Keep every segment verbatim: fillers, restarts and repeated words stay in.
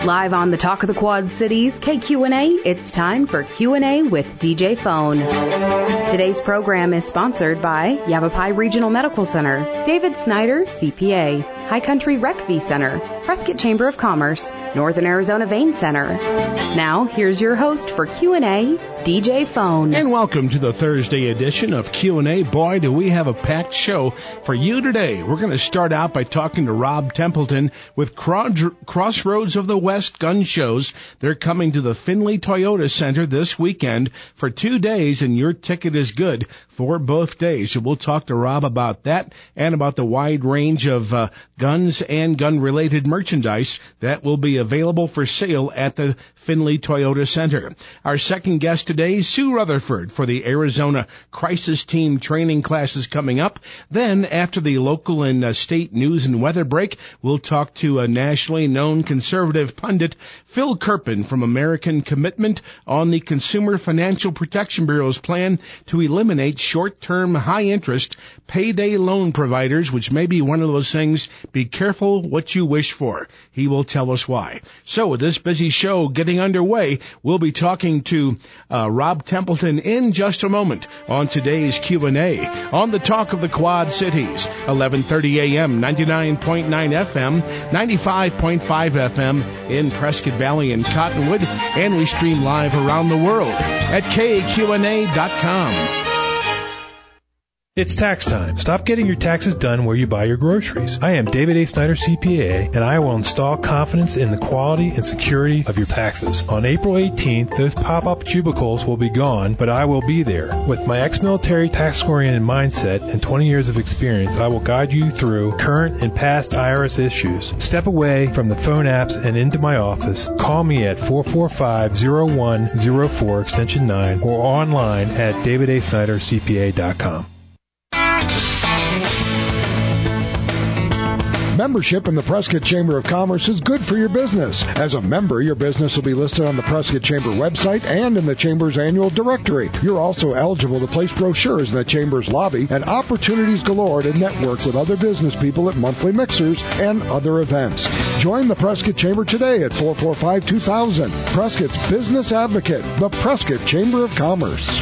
Live on the Talk of the Quad Cities, K Q and A, it's time for Q and A with D J Phone. Today's program is sponsored by Yavapai Regional Medical Center, David Snyder, C P A, High Country Rec V Center, Prescott Chamber of Commerce, Northern Arizona Vein Center. Now, here's your host for Q and A, D J Phone. And welcome to the Thursday edition of Q and A. Boy, do we have a packed show for you today. We're going to start out by talking to Rob Templeton with Crossroads of the West gun shows. They're coming to the Findlay Toyota Center this weekend for two days, and your ticket is good for both days. So we'll talk to Rob about that and about the wide range of uh, guns and gun-related merchandise that will be available for sale at the Findlay Toyota Center. Our second guest today, Sue Rutherford, for the Arizona Crisis Team training classes coming up. Then, after the local and uh, state news and weather break, we'll talk to a nationally known conservative pundit, Phil Kerpen from American Commitment, on the Consumer Financial Protection Bureau's plan to eliminate short-term, high-interest payday loan providers, which may be one of those things, be careful what you wish for. He will tell us why. So, with this busy show getting underway, we'll be talking to uh, Rob Templeton in just a moment on today's Q and A on the Talk of the Quad Cities, eleven thirty a.m., ninety-nine point nine F M, ninety-five point five F M in Prescott Valley and Cottonwood, and we stream live around the world at K Q N A dot com. It's tax time. Stop getting your taxes done where you buy your groceries. I am David A. Snyder, C P A, and I will install confidence in the quality and security of your taxes. On April eighteenth, those pop-up cubicles will be gone, but I will be there. With my ex-military tax-oriented mindset and twenty years of experience, I will guide you through current and past I R S issues. Step away from the phone apps and into my office. Call me at four four five, zero one zero four, extension nine, or online at david a snyder c p a dot com. Membership in the Prescott Chamber of Commerce is good for your business. As a member, your business will be listed on the Prescott Chamber website and in the Chamber's annual directory. You're also eligible to place brochures in the Chamber's lobby and opportunities galore to network with other business people at monthly mixers and other events. Join the Prescott Chamber today at four four five, two thousand. Prescott's business advocate, the Prescott Chamber of Commerce.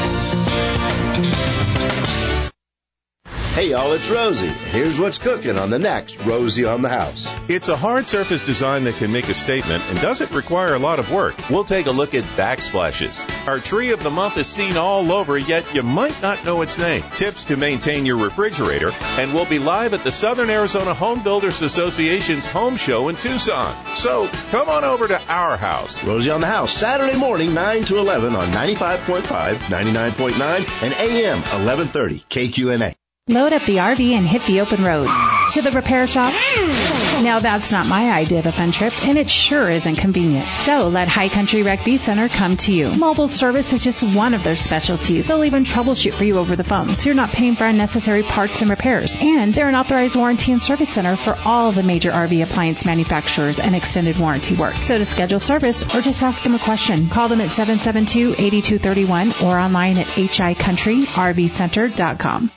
Hey y'all, it's Rosie. Here's what's cooking on the next Rosie on the House. It's a hard surface design that can make a statement and doesn't require a lot of work. We'll take a look at backsplashes. Our tree of the month is seen all over, yet you might not know its name. Tips to maintain your refrigerator, and we'll be live at the Southern Arizona Home Builders Association's home show in Tucson. So come on over to our house. Rosie on the House, Saturday morning, nine to eleven on ninety-five point five, ninety-nine point nine, and A M eleven thirty, K Q N A. Load up the R V and hit the open road. To the repair shop? Now that's not my idea of a fun trip, and it sure isn't convenient. So let High Country Rec V Center come to you. Mobile service is just one of their specialties. They'll even troubleshoot for you over the phone, so you're not paying for unnecessary parts and repairs. And they're an authorized warranty and service center for all the major R V appliance manufacturers and extended warranty work. So to schedule service or just ask them a question, call them at seven seven two, eight two three one or online at h i country r v center dot com.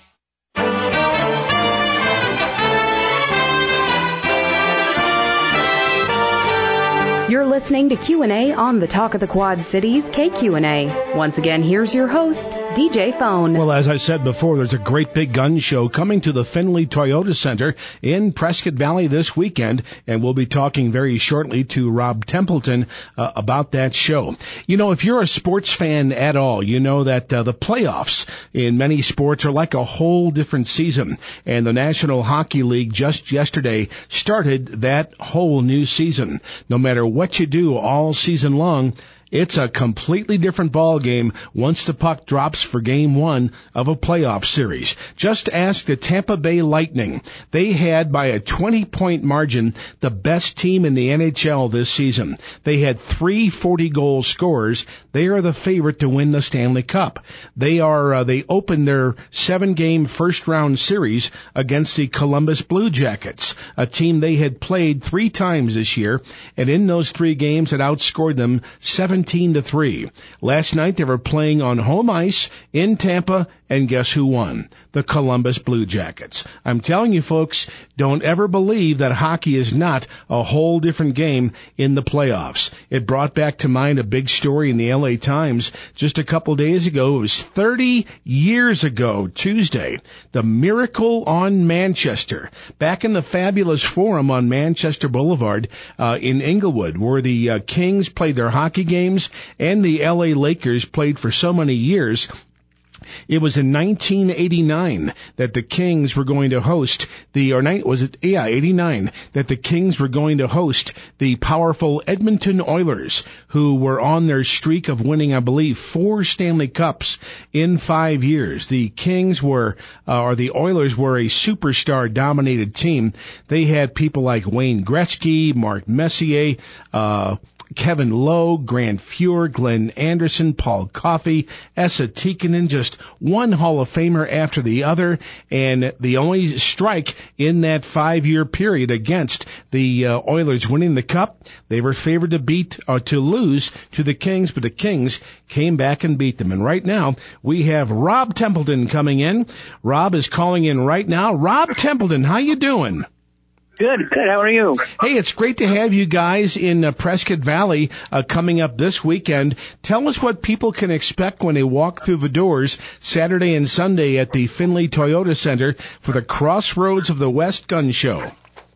You're listening to Q and A on the Talk of the Quad Cities, K Q and A. Once again, here's your host, D J Phone. Well, as I said before, there's a great big gun show coming to the Findlay Toyota Center in Prescott Valley this weekend, and we'll be talking very shortly to Rob Templeton uh, about that show. You know, if you're a sports fan at all, you know that uh, the playoffs in many sports are like a whole different season, and the National Hockey League just yesterday started that whole new season. No matter what you do all season long, it's a completely different ball game once the puck drops for game one of a playoff series. Just ask the Tampa Bay Lightning. They had, by a twenty-point margin, the best team in the N H L this season. They had three forty-goal scorers. They are the favorite to win the Stanley Cup. They are. Uh, they opened their seven-game first-round series against the Columbus Blue Jackets, a team they had played three times this year, and in those three games had outscored them seven seventeen to three. Last night they were playing on home ice in Tampa, and guess who won? The Columbus Blue Jackets. I'm telling you folks, don't ever believe that hockey is not a whole different game in the playoffs. It brought back to mind a big story in the L A Times just a couple days ago. It was thirty years ago, Tuesday, the Miracle on Manchester, back in the fabulous Forum on Manchester Boulevard uh, in Inglewood, where the uh, Kings played their hockey games and the L A Lakers played for so many years. It was in nineteen eighty-nine that the Kings were going to host the, or night was it? Yeah, eighty-nine, that the Kings were going to host the powerful Edmonton Oilers, who were on their streak of winning, I believe, four Stanley Cups in five years. The Kings were, uh, or the Oilers were a superstar-dominated team. They had people like Wayne Gretzky, Mark Messier, uh, Kevin Lowe, Grant Fuhr, Glenn Anderson, Paul Coffey, Esa Tikkanen, just one Hall of Famer after the other, and the only strike in that five-year period against the uh, Oilers winning the Cup, they were favored to beat or to lose to the Kings, but the Kings came back and beat them. And right now, we have Rob Templeton coming in. Rob is calling in right now. Rob Templeton, how you doing? Good, good. How are you? Hey, it's great to have you guys in uh, Prescott Valley uh, coming up this weekend. Tell us what people can expect when they walk through the doors Saturday and Sunday at the Findlay Toyota Center for the Crossroads of the West Gun Show.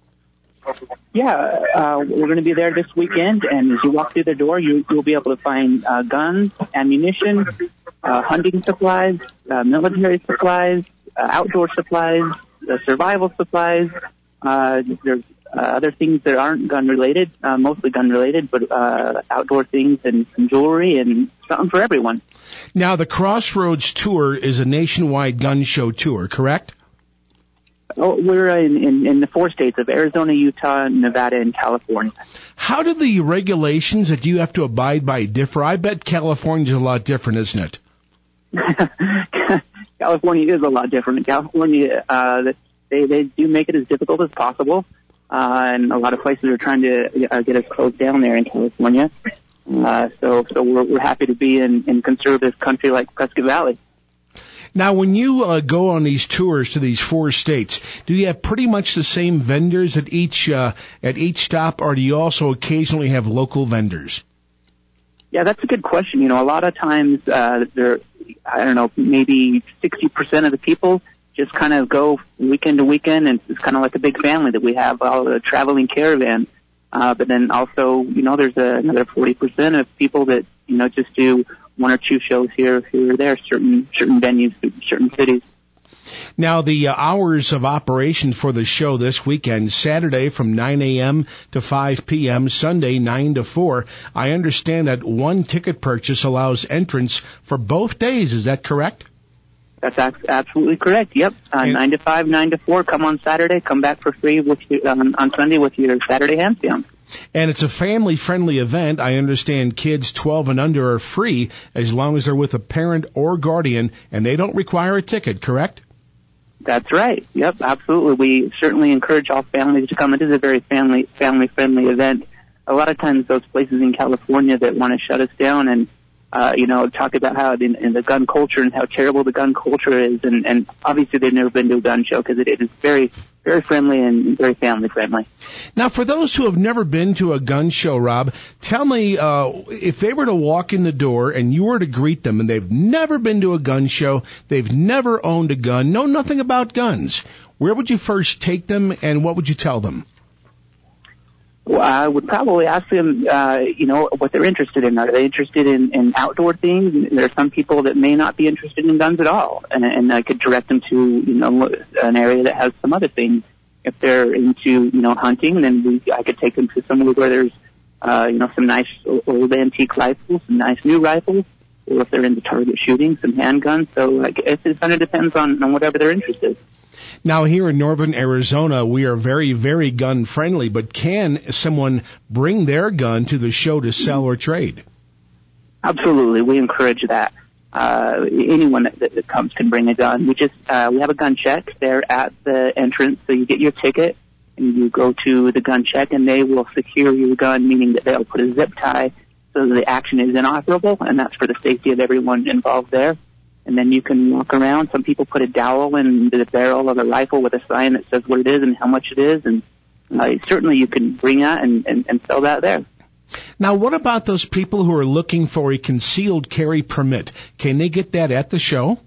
Yeah, uh, we're going to be there this weekend, and as you walk through the door, you, you'll be able to find uh, guns, ammunition, uh, hunting supplies, uh, military supplies, uh, outdoor supplies, uh, survival supplies. Uh, there's uh, other things that aren't gun-related, uh, mostly gun-related, but uh, outdoor things and some jewelry and something for everyone. Now, the Crossroads Tour is a nationwide gun show tour, correct? Oh, we're in, in, in the four states of Arizona, Utah, Nevada, and California. How do the regulations that you have to abide by differ? I bet California's a lot different, isn't it? California is a lot different. California, uh, the They they do make it as difficult as possible, uh, and a lot of places are trying to uh, get us closed down there in California. Uh, so so we're, we're happy to be in, in conservative country like Prescott Valley. Now, when you uh, go on these tours to these four states, do you have pretty much the same vendors at each uh, at each stop, or do you also occasionally have local vendors? Yeah, that's a good question. You know, a lot of times uh, there, I don't know, maybe sixty percent of the people just kind of go weekend to weekend, and it's kind of like a big family that we have, all a traveling caravan. Uh, but then also, you know, there's a, another forty percent of people that, you know, just do one or two shows here, here or there, certain, certain venues, certain cities. Now, the uh, hours of operation for the show this weekend, Saturday from nine a.m. to five p.m., Sunday nine to four. I understand that one ticket purchase allows entrance for both days. Is that correct? That's absolutely correct. Yep, uh, nine to five, nine to four. Come on Saturday. Come back for free with you, um, on Sunday with your Saturday hands down. And it's a family-friendly event. I understand kids twelve and under are free as long as they're with a parent or guardian, and they don't require a ticket. Correct? That's right. Yep, absolutely. We certainly encourage all families to come. It is a very family family-friendly event. A lot of times, those places in California that want to shut us down and Uh, you know, talk about how in, in the gun culture and how terrible the gun culture is, and, and obviously they've never been to a gun show because it, it is very, very friendly and very family friendly. Now, for those who have never been to a gun show, Rob, tell me uh, if they were to walk in the door and you were to greet them and they've never been to a gun show, they've never owned a gun, know nothing about guns, where would you first take them and what would you tell them? Well, I would probably ask them, uh, you know, what they're interested in. Are they interested in, in outdoor things? There are some people that may not be interested in guns at all, and, and I could direct them to, you know, an area that has some other things. If they're into, you know, hunting, then we, I could take them to somewhere where there's, uh, you know, some nice old antique rifles, some nice new rifles, or if they're into target shooting, some handguns. So I guess it kind of depends on, on whatever they're interested in. Now, here in northern Arizona, we are very, very gun-friendly, but can someone bring their gun to the show to sell or trade? Absolutely. We encourage that. Uh, anyone that, that comes can bring a gun. We just, uh, we have a gun check there at the entrance, so you get your ticket, and you go to the gun check, and they will secure your gun, meaning that they'll put a zip tie so the action is inoperable, and that's for the safety of everyone involved there. And then you can walk around. Some people put a dowel in the barrel of a rifle with a sign that says what it is and how much it is, and uh, certainly you can bring that and, and, and sell that there. Now, what about those people who are looking for a concealed carry permit? Can they get that at the show?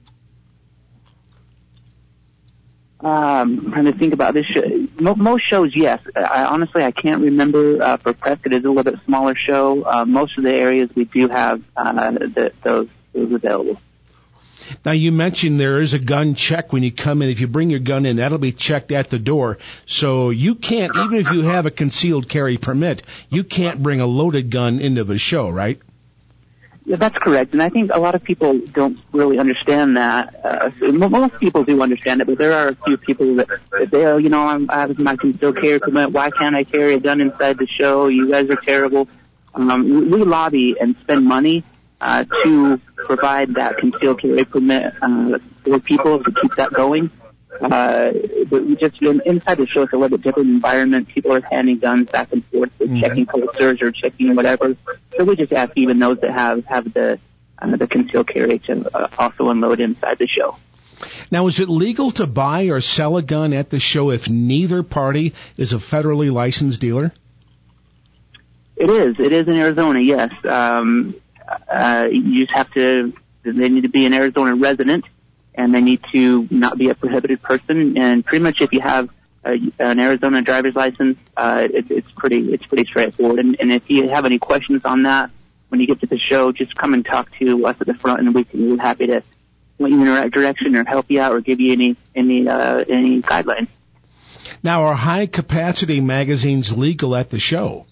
Um, I'm trying to think about this show. Most shows, yes. I, honestly, I can't remember. Uh, for Prescott, it's a little bit smaller show. Uh, most of the areas we do have uh, the, those, those available. Now, you mentioned there is a gun check when you come in. If you bring your gun in, that'll be checked at the door. So you can't, even if you have a concealed carry permit, you can't bring a loaded gun into the show, right? Yeah, that's correct. And I think a lot of people don't really understand that. Uh, so most people do understand it, but there are a few people that, that they, oh, you know, I'm, I have my concealed carry permit. Why can't I carry a gun inside the show? You guys are terrible. Um, we, we lobby and spend money Uh, to provide that concealed carry permit uh, for people to keep that going. Uh, but we just inside the show, it's a little bit different environment. People are handing guns back and forth, mm-hmm. checking posters or checking whatever. So we just ask even those that have have the uh, the concealed carry to uh, also unload inside the show. Now, is it legal to buy or sell a gun at the show if neither party is a federally licensed dealer? It is. It is in Arizona. Yes. Um, Uh, you just have to, they need to be an Arizona resident, and they need to not be a prohibited person. And pretty much if you have a, an Arizona driver's license, uh, it, it's pretty, it's pretty straightforward. And, and if you have any questions on that, when you get to the show, just come and talk to us at the front, and we can, we're happy to point you in the right direction or help you out or give you any, any, uh, any guidelines. Now, are high capacity magazines legal at the show?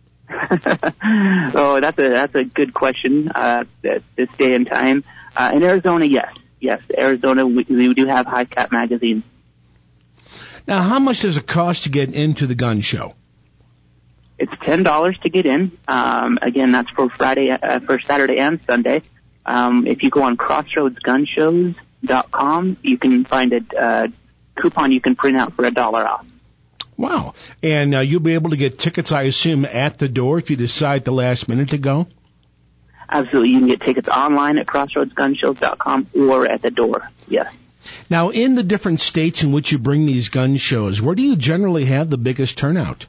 Oh, that's a that's a good question. Uh, at this day and time, uh, in Arizona, yes, yes, Arizona, we, we do have high cap magazines. Now, how much does it cost to get into the gun show? It's ten dollars to get in. Um, again, that's for Friday, uh, for Saturday and Sunday. Um, if you go on crossroads gun shows dot com, you can find a uh, coupon you can print out for a dollar off. Wow. And uh, you'll be able to get tickets, I assume, at the door if you decide the last minute to go? Absolutely. You can get tickets online at crossroads gun shows dot com or at the door, yes. Now, in the different states in which you bring these gun shows, where do you generally have the biggest turnout?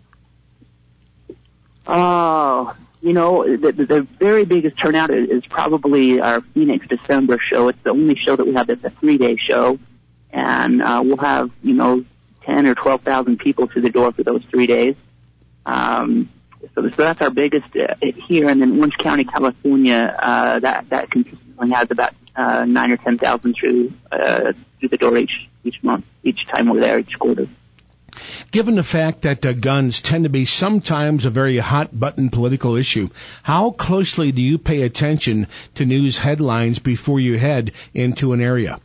Oh, you know, the, the very biggest turnout is, is probably our Phoenix December show. It's the only show that we have that's a three-day show. And uh, we'll have, you know, ten or twelve thousand people to the door for those three days. Um, so, so that's our biggest uh, here. And then Orange County, California, uh, that that consistently has about uh, nine or ten thousand through uh, through the door each each month, each time we're there, each quarter. Given the fact that uh, guns tend to be sometimes a very hot-button political issue, how closely do you pay attention to news headlines before you head into an area?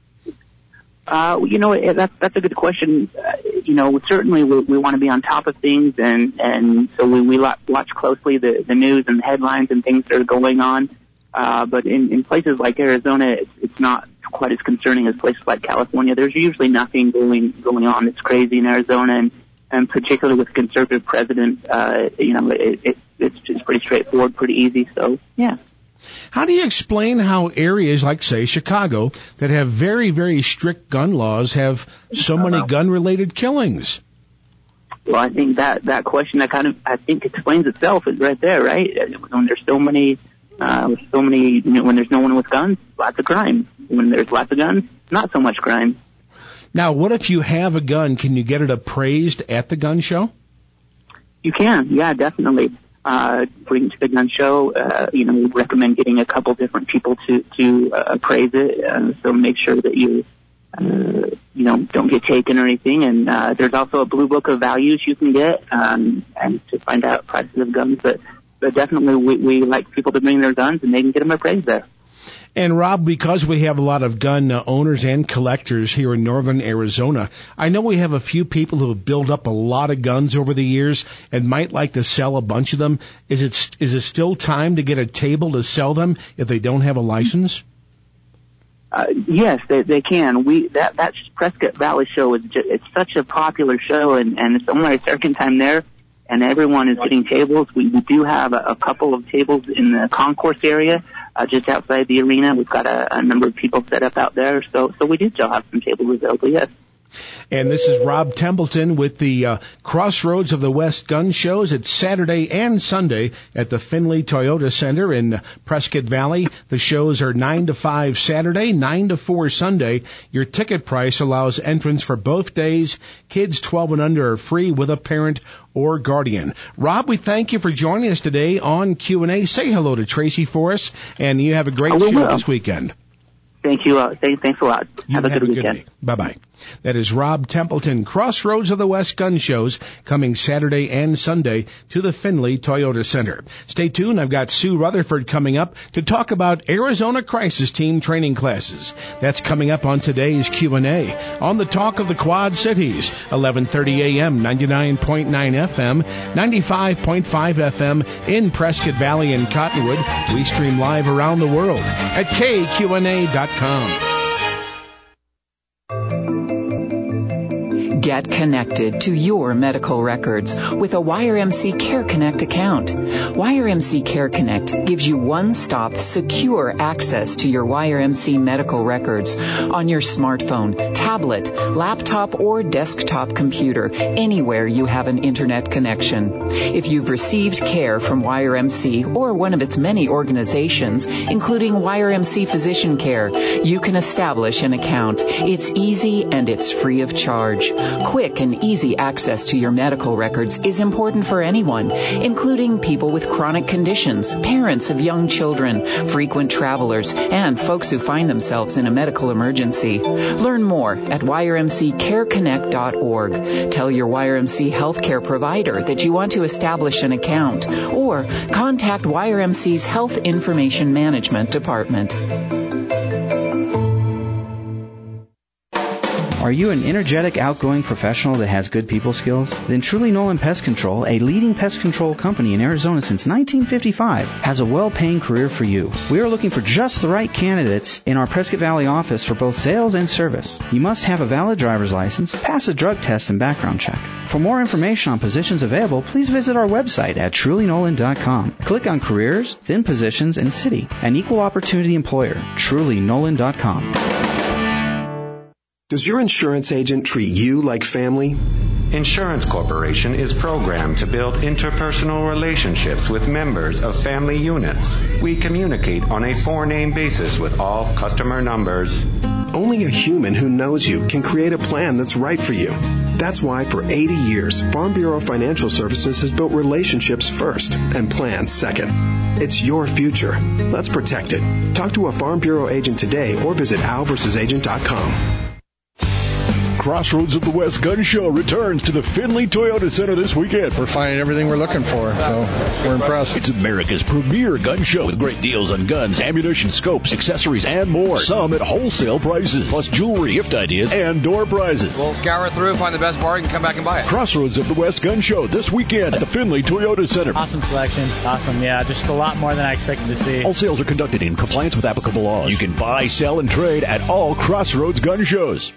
Uh, you know, that's, that's a good question. Uh, you know, certainly we, we want to be on top of things, and, and so we, we watch closely the, the news and the headlines and things that are going on. Uh, but in, in places like Arizona, it's, it's not quite as concerning as places like California. There's usually nothing going, going on that's crazy in Arizona, and, and particularly with conservative president, uh, you know, it, it, it's just pretty straightforward, pretty easy. So, yeah. How do you explain how areas like, say, Chicago, that have very, very strict gun laws, have so many gun-related killings? Well, I think that, that question that kind of, I think explains itself is right there, right? When there's so many, uh, so many, you know, when there's no one with guns, lots of crime. When there's lots of guns, not so much crime. Now, what if you have a gun? Can you get it appraised at the gun show? You can, yeah, definitely. Uh, bring to the gun show, uh, you know, we recommend getting a couple different people to, to, uh, appraise it, uh, so make sure that you, uh, you know, don't get taken or anything. And, uh, there's also a blue book of values you can get, um, and to find out prices of guns, but, but definitely we, we like people to bring their guns and they can get them appraised there. And Rob, because we have a lot of gun uh, owners and collectors here in northern Arizona, I know we have a few people who have built up a lot of guns over the years and might like to sell a bunch of them. Is it is it still time to get a table to sell them if they don't have a license? Uh, yes, they, they can. We that that Prescott Valley show is just, it's such a popular show, and and it's only our second time there. and everyone is getting tables. We, we do have a, a couple of tables in the concourse area, uh, just outside the arena. We've got a, a number of people set up out there, so so we do still have some tables available, yes. And this is Rob Templeton with the uh, Crossroads of the West gun shows. It's Saturday and Sunday at the Findlay Toyota Center in Prescott Valley. The shows are nine to five Saturday, nine to four Sunday. Your ticket price allows entrance for both days. Kids twelve and under are free with a parent or guardian. Rob, we thank you for joining us today on Q and A. Say hello to Tracy for us, and you have a great oh, show will. this weekend. Thank you. Uh, th- thanks a lot. You have a have good a good weekend. day. Bye-bye. That is Rob Templeton, Crossroads of the West gun shows, coming Saturday and Sunday to the Findlay Toyota Center. Stay tuned. I've got Sue Rutherford coming up to talk about Arizona Crisis Team training classes. That's coming up on today's Q and A on the Talk of the Quad Cities, eleven thirty a.m., ninety-nine point nine F M, ninety-five point five F M in Prescott Valley and Cottonwood. We stream live around the world at K Q N A dot com. Get connected to your medical records with a Y R M C Care Connect account. Y R M C Care Connect gives you one-stop, secure access to your Y R M C medical records on your smartphone, tablet, laptop, or desktop computer, anywhere you have an internet connection. If you've received care from Y R M C or one of its many organizations, including Y R M C Physician Care, you can establish an account. It's easy and it's free of charge. Quick and easy access to your medical records is important for anyone, including people with chronic conditions, parents of young children, frequent travelers, and folks who find themselves in a medical emergency. Learn more at Y R M C care connect dot org. Tell your Y R M C healthcare provider that you want to establish an account, or contact Y R M C's Health Information Management Department. Are you an energetic, outgoing professional that has good people skills? Then Truly Nolan Pest Control, a leading pest control company in Arizona since nineteen fifty-five, has a well-paying career for you. We are looking for just the right candidates in our Prescott Valley office for both sales and service. You must have a valid driver's license, pass a drug test and background check. For more information on positions available, please visit our website at truly nolan dot com. Click on Careers, then Positions, and City. An equal opportunity employer. truly nolan dot com. Does your insurance agent treat you like family? Insurance Corporation is programmed to build interpersonal relationships with members of family units. We communicate on a four-name basis with all customer numbers. Only a human who knows you can create a plan that's right for you. That's why for eighty years, Farm Bureau Financial Services has built relationships first and plans second. It's your future. Let's protect it. Talk to a Farm Bureau agent today or visit al versus agent dot com. Crossroads of the West Gun Show returns to the Findlay Toyota Center this weekend. We're finding everything we're looking for, so we're impressed. It's America's premier gun show with great deals on guns, ammunition, scopes, accessories, and more. Some at wholesale prices, plus jewelry, gift ideas, and door prizes. We'll scour through, find the best bargain, come back and buy it. Crossroads of the West Gun Show this weekend at the Findlay Toyota Center. Awesome selection. Awesome, yeah, just a lot more than I expected to see. All sales are conducted in compliance with applicable laws. You can buy, sell, and trade at all Crossroads gun shows.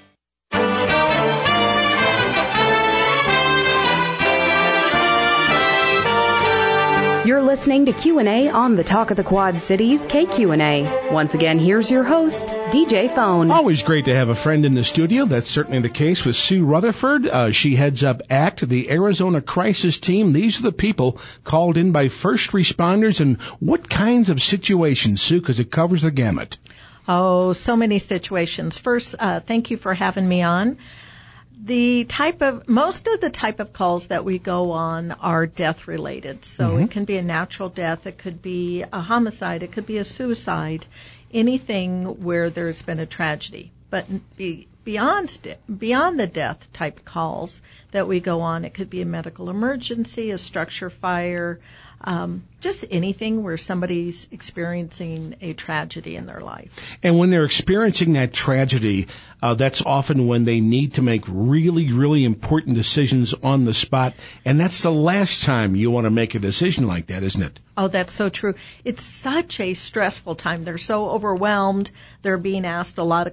You're listening to Q and A on the Talk of the Quad Cities, K Q N A. Once again, here's your host, D J Phone. Always great to have a friend in the studio. That's certainly the case with Sue Rutherford. Uh, she heads up A C T, the Arizona Crisis Team. These are the people called in by first responders. And what kinds of situations, Sue, because it covers the gamut? Oh, so many situations. First, uh, thank you for having me on. The type of, most of the type of calls that we go on are death related. So mm-hmm. It can be a natural death, it could be a homicide, it could be a suicide, anything where there's been a tragedy. But be, beyond, beyond the death type calls that we go on, it could be a medical emergency, a structure fire, um, just anything where somebody's experiencing a tragedy in their life. And when they're experiencing that tragedy, uh, that's often when they need to make really, really important decisions on the spot. And that's the last time you want to make a decision like that, isn't it? Oh, that's so true. It's such a stressful time. They're so overwhelmed. They're being asked a lot of questions.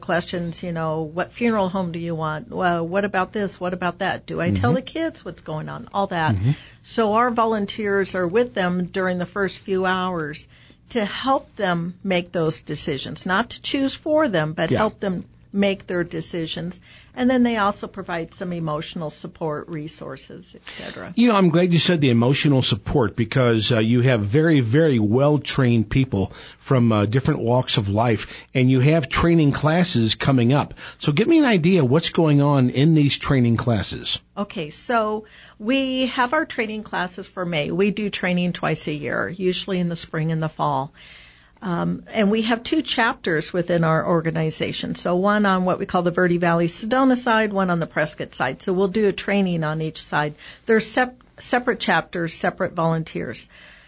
questions, you know, what funeral home do you want? Well, what about this? What about that? Do I mm-hmm. tell the kids what's going on? All that. Mm-hmm. So our volunteers are with them during the first few hours to help them make those decisions, not to choose for them, but yeah. help them make their decisions. And then they also provide some emotional support, resources, et cetera. You know, I'm glad you said the emotional support because uh, you have very, very well-trained people from uh, different walks of life, and you have training classes coming up. So give me an idea what's going on in these training classes. Okay, so we have our training classes for May. We do training twice a year, usually in the spring and the fall. Um, and we have two chapters within our organization. So one on what we call the Verde Valley Sedona side, one on the Prescott side. So we'll do a training on each side. They're sep- separate chapters, separate volunteers.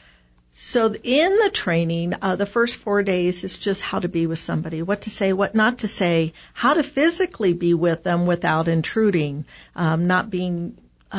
So in the training, uh, the first four days is just how to be with somebody, what to say, what not to say, how to physically be with them without intruding, um, not being,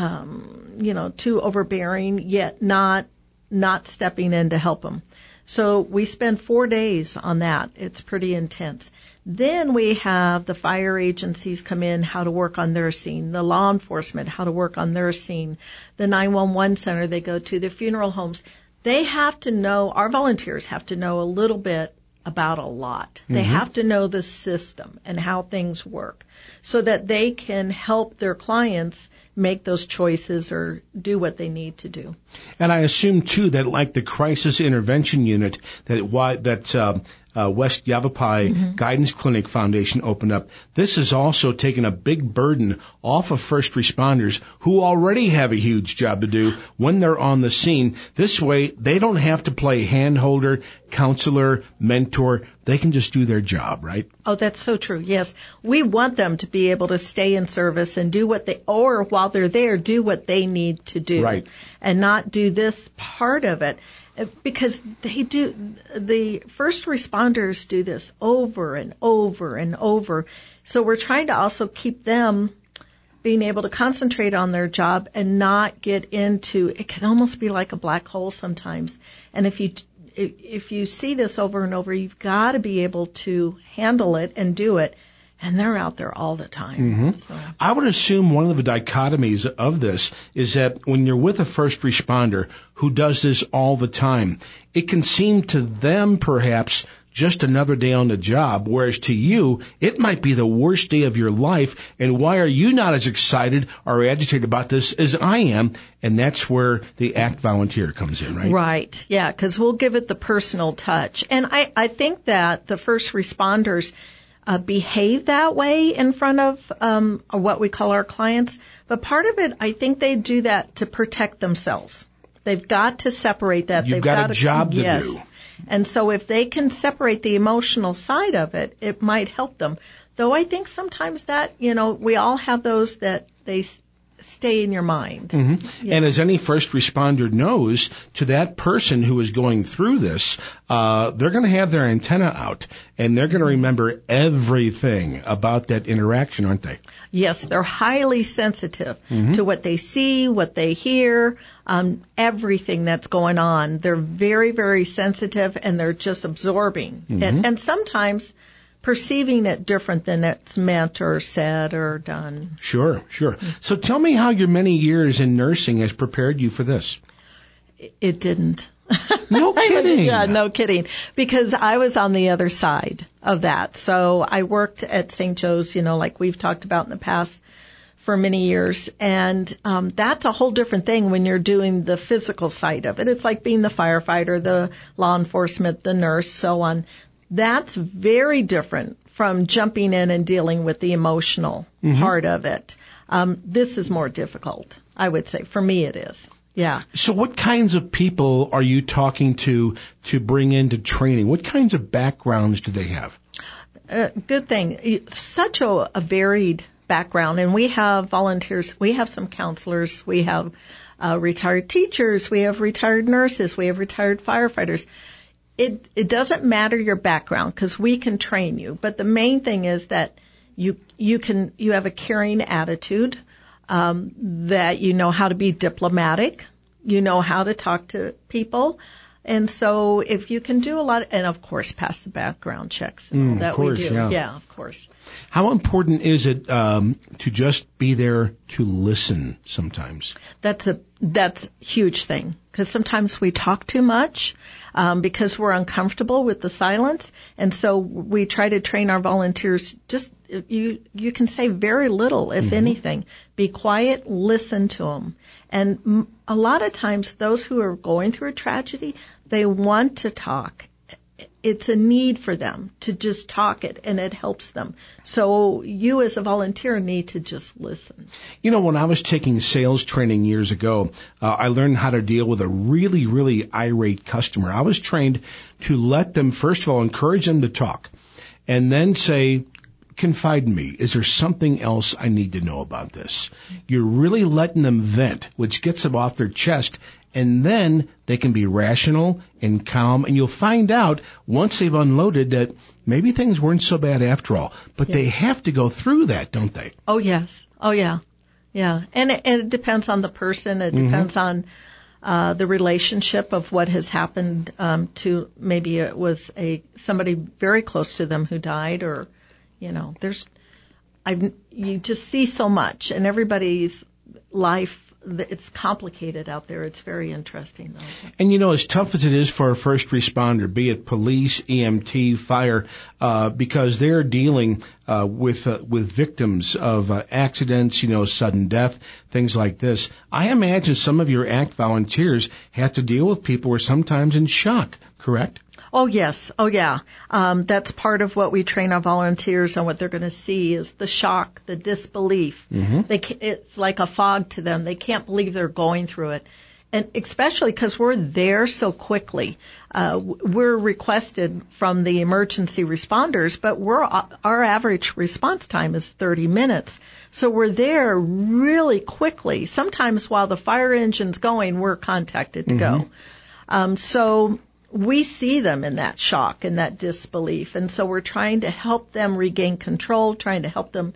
um, you know, too overbearing, yet not, not stepping in to help them. So we spend four days on that. It's pretty intense. Then we have the fire agencies come in, how to work on their scene, the law enforcement, how to work on their scene, the nine one one center they go to, the funeral homes. They have to know, our volunteers have to know a little bit about a lot. Mm-hmm. They have to know the system and how things work so that they can help their clients make those choices or do what they need to do. And I assume, too, that like the crisis intervention unit that why that uh, uh, West Yavapai mm-hmm. Guidance Clinic Foundation opened up, this has also taken a big burden off of first responders who already have a huge job to do when they're on the scene. This way, they don't have to play handholder, counselor, mentor. They can just do their job, right? Oh, that's so true. Yes. We want them to be able to stay in service and do what they, or while they're there, do what they need to do. Right. And not do this part of it. Because they do, the first responders do this over and over and over. So we're trying to also keep them being able to concentrate on their job and not get into, it can almost be like a black hole sometimes. And if you, if you see this over and over, you've got to be able to handle it and do it. And they're out there all the time. Mm-hmm. So. I would assume one of the dichotomies of this is that when you're with a first responder who does this all the time, it can seem to them perhaps just another day on the job, whereas to you, it might be the worst day of your life. And why are you not as excited or agitated about this as I am? And that's where the ACT volunteer comes in, right? Right. Yeah, because we'll give it the personal touch. And I, I think that the first responders Uh, behave that way in front of um, what we call our clients. But part of it, I think they do that to protect themselves. They've got to separate that. You've They've got, got a to, job to yes. do. And so if they can separate the emotional side of it, it might help them. Though I think sometimes that, you know, we all have those that they stay in your mind. Mm-hmm. Yeah. And as any first responder knows, to that person who is going through this, uh, they're going to have their antenna out and they're going to remember everything about that interaction, aren't they? Yes, they're highly sensitive mm-hmm. to what they see, what they hear, um, everything that's going on. They're very, very sensitive and they're just absorbing. Mm-hmm. And, and sometimes perceiving it different than it's meant or said or done. Sure, sure. So tell me how your many years in nursing has prepared you for this. It didn't. No kidding. Yeah, no kidding. Because I was on the other side of that. So I worked at Saint Joe's, you know, like we've talked about in the past for many years. And um, that's a whole different thing when you're doing the physical side of it. It's like being the firefighter, the law enforcement, the nurse, so on. That's very different from jumping in and dealing with the emotional mm-hmm. part of it. Um, this is more difficult, I would say. For me, it is. Yeah. So what kinds of people are you talking to to bring into training? What kinds of backgrounds do they have? Uh, good thing. Such a, a varied background. And we have volunteers. We have some counselors. We have uh, retired teachers. We have retired nurses. We have retired firefighters. It, it doesn't matter your background because we can train you. But the main thing is that you, you can, you have a caring attitude, um, that you know how to be diplomatic. You know how to talk to people. And so if you can do a lot, and of course pass the background checks and all Mm, that of course, we do. yeah. yeah, of course. How important is it um, to just be there to listen sometimes? That's a that's a huge thing, because sometimes we talk too much um, because we're uncomfortable with the silence, and so we try to train our volunteers. Just you you can say very little, if Mm-hmm. anything. Be quiet, listen to them, and m- a lot of times those who are going through a tragedy, they want to talk. It's a need for them to just talk it, and it helps them. So you as a volunteer need to just listen. You know, when I was taking sales training years ago, uh, I learned how to deal with a really, really irate customer. I was trained to let them, first of all, encourage them to talk, and then say, confide in me. Is there something else I need to know about this? You're really letting them vent, which gets them off their chest, and then they can be rational and calm, and you'll find out once they've unloaded that maybe things weren't so bad after all. But Yeah. they have to go through that, don't they? Oh, yes. Oh, yeah. Yeah. And it, and it depends on the person. It Mhm. depends on uh, the relationship of what has happened um, to maybe it was a somebody very close to them who died, or, you know, there's, I you just see so much, and everybody's life, it's complicated out there. It's very interesting, though. And, you know, as tough as it is for a first responder, be it police, E M T, fire, uh, because they're dealing uh, with uh, with victims of uh, accidents, you know, sudden death, things like this. I imagine some of your ACT volunteers have to deal with people who are sometimes in shock, correct? Oh, yes. Oh, yeah. Um, that's part of what we train our volunteers on. What they're going to see is the shock, the disbelief. Mm-hmm. They ca- it's like a fog to them. They can't believe they're going through it. And especially because we're there so quickly. Uh, we're requested from the emergency responders, but we're, our average response time is thirty minutes. So we're there really quickly. Sometimes while the fire engine's going, we're contacted to Mm-hmm. go. Um, so we see them in that shock and that disbelief. And so we're trying to help them regain control, trying to help them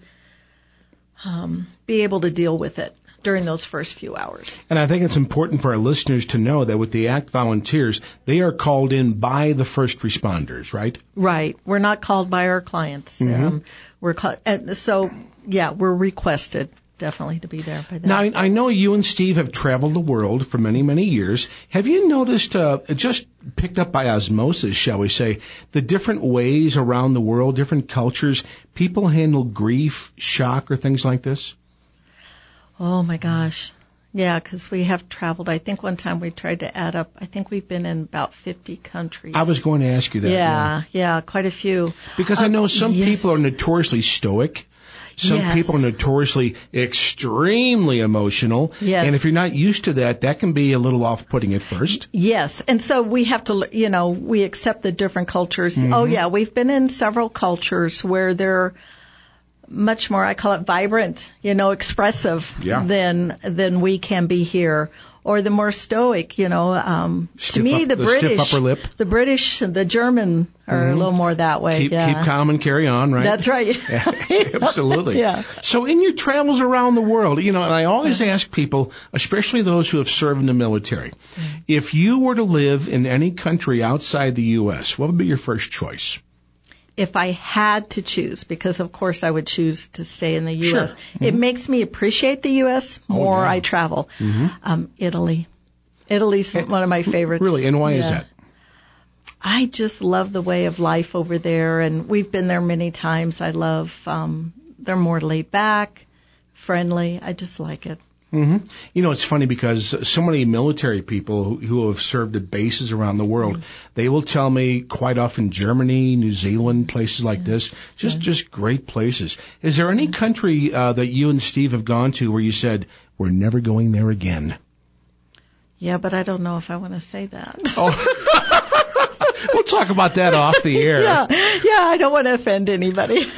um, be able to deal with it during those first few hours. And I think it's important for our listeners to know that with the ACT volunteers, they are called in by the first responders, right? Right. We're not called by our clients. Mm-hmm. Um, we're call- and so, yeah, we're requested definitely to be there by them. Now, I, I know you and Steve have traveled the world for many, many years. Have you noticed, uh, just picked up by osmosis, shall we say, the different ways around the world, different cultures, people handle grief, shock, or things like this? Oh, my gosh. Yeah, because we have traveled. I think one time we tried to add up. I think we've been in about fifty countries. I was going to ask you that. Yeah, yeah, quite a few. Because I Uh, know some yes. people are notoriously stoic. Some Yes. people are notoriously extremely emotional. Yes. And if you're not used to that, that can be a little off-putting at first. Yes, and so we have to, you know, we accept the different cultures. Mhm. Oh, yeah, we've been in several cultures where they're much more, I call it vibrant, you know, expressive Yeah. than than we can be here. Or the more stoic, you know. Um, to Stiff me, up- the the stiff British, upper lip. the British, the German are Mhm. a little more that way. Keep, yeah. keep calm and carry on, right? That's right. Absolutely. Yeah. So in your travels around the world, you know, and I always ask people, especially those who have served in the military, if you were to live in any country outside the U S, what would be your first choice? If I had to choose, because of course I would choose to stay in the U S. Sure. It Mhm. makes me appreciate the U S more. Oh, yeah. I travel. Mhm. Um, Italy. Italy's one of my favorites. Really? And why is Yeah. that? I just love the way of life over there, and we've been there many times. I love, um, they're more laid back, friendly. I just like it. hmm You know, it's funny because so many military people who, who have served at bases around the world, they will tell me quite often Germany, New Zealand, places like this, just just great places. Is there any country uh, that you and Steve have gone to where you said, we're never going there again? Yeah, but I don't know if I want to say that. We'll talk about that off the air. Yeah, yeah, I don't want to offend anybody.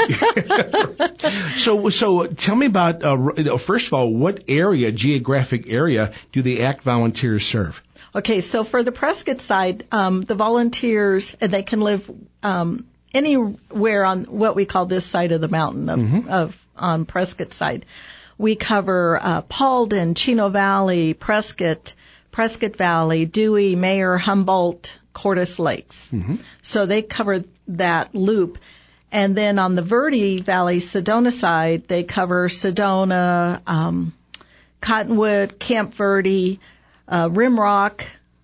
So, so tell me about, uh, first of all, what area, geographic area, do the ACT volunteers serve? Okay, so for the Prescott side, um, the volunteers, uh, they can live um, anywhere on what we call this side of the mountain of, Mhm. of on Prescott side. We cover uh, Paulden, Chino Valley, Prescott, Prescott Valley, Dewey, Mayer, Humboldt, Cordes Lakes. Mm-hmm. So they cover that loop. And then on the Verde Valley, Sedona side, they cover Sedona, um, Cottonwood, Camp Verde, uh, Rimrock,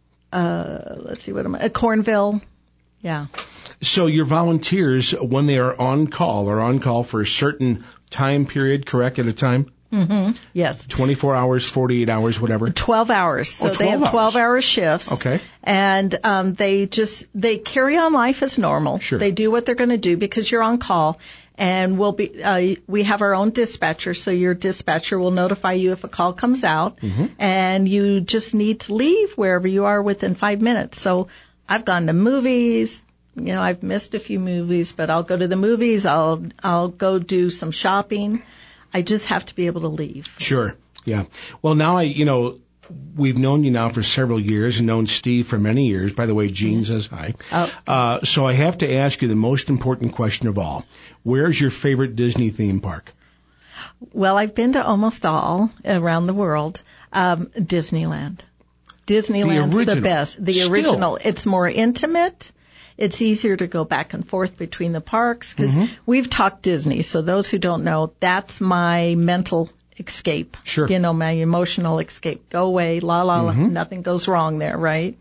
uh, let's see what am I, uh, Cornville. Yeah. So your volunteers, when they are on call, are on call for a certain time period, correct, at a time? Mm-hmm. Yes. twenty-four hours, forty-eight hours, whatever? twelve hours. So oh, they have twelve-hour shifts. Okay. And um, they just, they carry on life as normal. Sure. They do what they're going to do because you're on call. And we'll be, uh, we have our own dispatcher, so your dispatcher will notify you if a call comes out. Mm-hmm. And you just need to leave wherever you are within five minutes. So I've gone to movies. You know, I've missed a few movies, but I'll go to the movies. I'll, I'll go do some shopping. I just have to be able to leave. Sure. Yeah. Well, now I, you know, we've known you now for several years and known Steve for many years. By the way, Jean says hi. Oh. Uh, so I have to ask you the most important question of all. Where's your favorite Disney theme park? Well, I've been to almost all around the world. Um, Disneyland. Disneyland's the, the best. The Still. original. It's more intimate. It's easier to go back and forth between the parks because Mm-hmm. we've talked Disney. So those who don't know, that's my mental escape. Sure. You know, my emotional escape. Go away, la la la. Mm-hmm. Nothing goes wrong there, right?